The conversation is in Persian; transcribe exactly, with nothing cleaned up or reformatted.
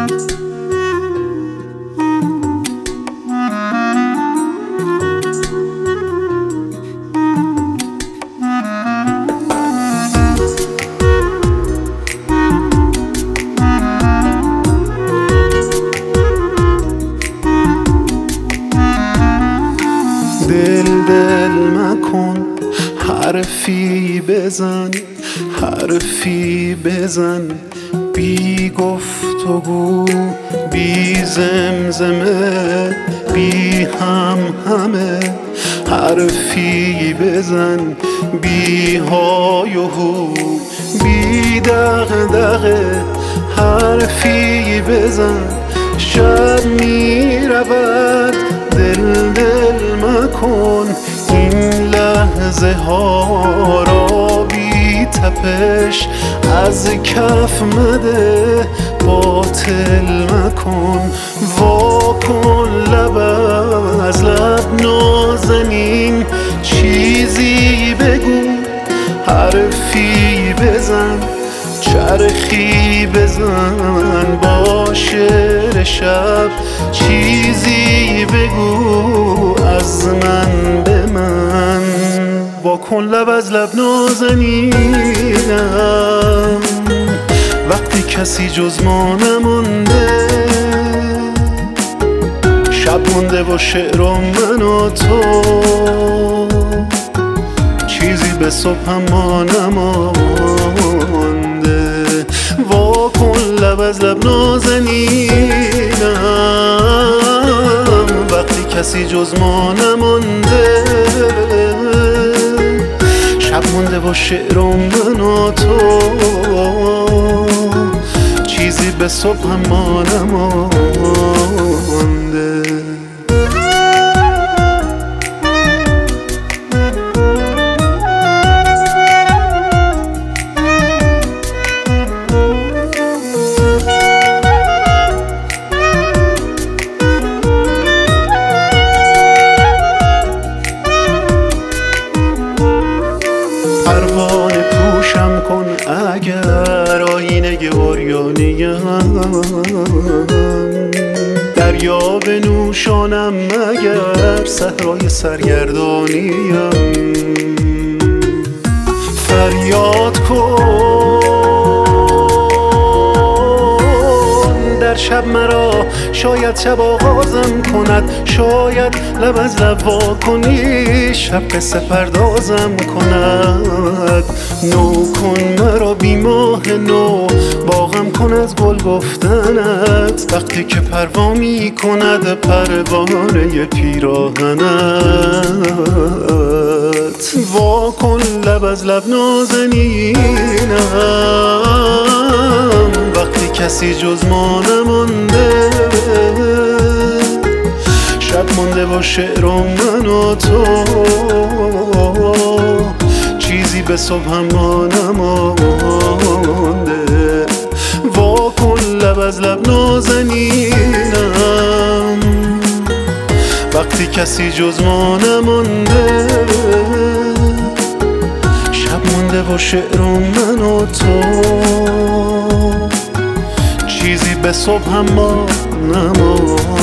دل دل مکن، حرفی بزن حرفی بزن، بی گفتگو بی زمزمه بی هم همه. حرفی بزن بی های و هو بی دغدغه. حرفی بزن شب می رود، دل دل مکن این لحظه ها را بی تپش. از کف مده باطل مکن، وا کن لب از لب نازنین، چیزی بگو حرفی بزن، چرخی بزن با شعر شب. چیزی بگو از من به من، وا کن لب از لب نازنینم. وقتی کسی جز ما نمونده، شب مونده و شعر و من و تو، چیزی به صبح ما نمانده. وا کن لب از لب نازنینم. وقتی کسی جز ما نمونده، شب مونده و شعر و من و تو، چیزی به صبح ما نمانده. پروانه پوشم کن اگر آینه عریانیم، دریا بنوشانم مگر صحرای سرگردانیم. فریاد کن در شب مرا، شاید شب آغازم کند، شاید لب از لب وا کنی شب قصه پردازم کند. نو کن مرا بی ماه نو، باغم کن از گل گفتنت، وقتی که پروا می کند پروانه پیراهنت. وا کن لب از لب نازنینم. وقتی کسی جز ما نمونده، شب مونده و شعر و من و تو، چیزی به صبح ما نمانده. وا کن لب از لب نازنینم. وقتی کسی جز ما نمونده، شب مونده و شعر و من و تو، چیزی به صبح ما نمانده.